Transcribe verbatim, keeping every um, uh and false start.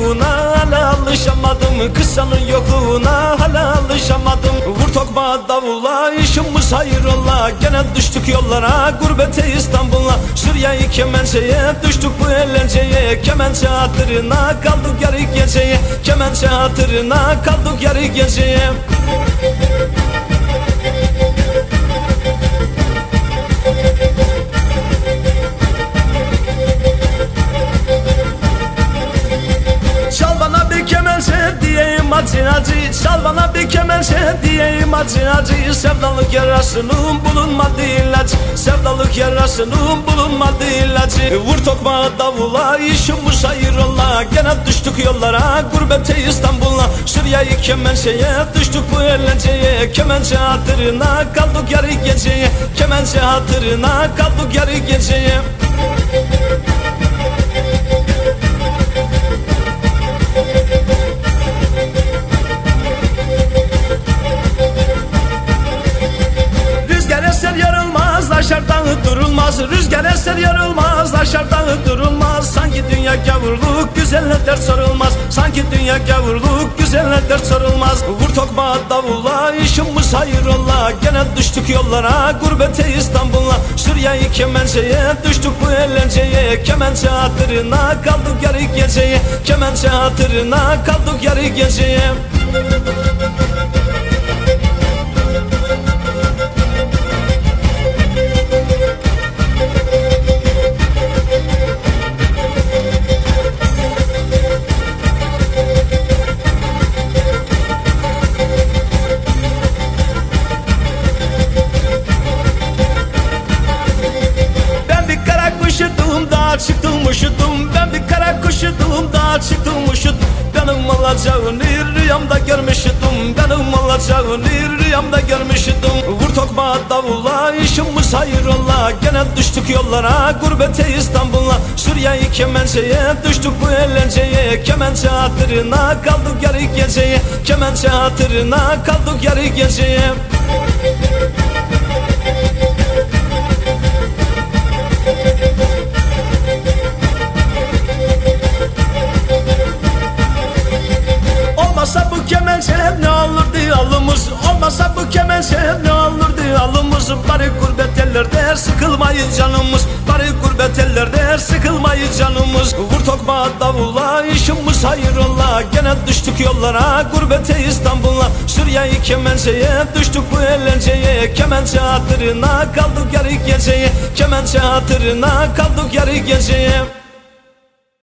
yokluğuna hala alışamadım. Kıssanın yokluğuna hala alışamadım. Vur tokma davula işimiz hayrola. Gene düştük yollara gurbete İstanbul'a. Suriye'yi kemençeye düştük bu eğlenceye. Kemençe hatırına kaldık yarı geceye. Kemençe hatırına kaldık yarı geceye. Çal bana bir kemençe diyeyim acı acı. Çal bana bir kemençe diyeyim acı acı. Sevdalık yarasının bulunmadı ilacı. Sevdalık yarasının bulunmadı ilacı. Vur tokma davula işimiz hayrola. Gene düştük yollara gurbete İstanbul'a. Suriye'yi kemençeye düştük bu eğlenceye. Kemençe hatırına kaldık yarı geceye. Kemençe hatırına kaldık yarı geceye. Aşardan durulmaz, rüzgar eser yarılmaz. Aşardan durulmaz. Sanki dünya gavurluk, güzelle dert sorulmaz. Sanki dünya gavurluk, güzelle dert sorulmaz. Vur tokma davula işimiz hayrola. Gene düştük yollara gurbete İstanbul'a. Suriye'yi kemençeye düştük bu eğlenceye. Kemençe hatırına kaldık yarı geceye. Kemençe hatırına kaldık yarı geceye. Çıktım üşüdüm, ben bir kara kuşudum, daha çıktım üşüdüm. Benim olacağını rüyamda görmüştüm, benim olacağını rüyamda görmüştüm. Vur tokma davula işimiz hayrola. Gene düştük yollara gurbete İstanbul'a. Suriye'yi kemençeye düştük bu eğlenceye. Kemençe hatırına kaldık yarı geceye. Kemençe hatırına kaldık yarı geceye. Olmasa bu kemençe ne olurdu alımız. Olmasa bu kemençe ne olurdu alımız. Bari gurbet ellerde sıkılmayız canımız. Bari gurbet ellerde sıkılmayız canımız. Vur tokma davula işimiz hayrola. Gene düştük yollara gurbete İstanbul'a. Suriye'yi kemençeye düştük bu eğlenceye. Kemençe hatırına kaldık yarı geceye. Kemençe hatırına kaldık yarı geceye.